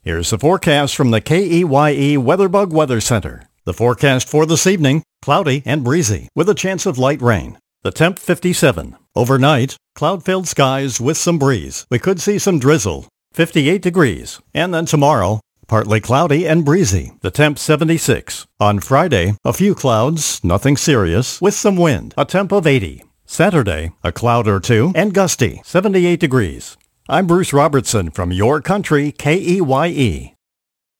Here's the forecast from the KEYE WeatherBug Weather Center. The forecast for this evening, cloudy and breezy with a chance of light rain. The temp 57. Overnight, cloud-filled skies with some breeze. We could see some drizzle. 58 degrees. And then tomorrow, partly cloudy and breezy. The temp 76. On Friday, a few clouds, nothing serious, with some wind. A temp of 80. Saturday, a cloud or two and gusty. 78 degrees. I'm Bruce Robertson from Your Country, KEYE.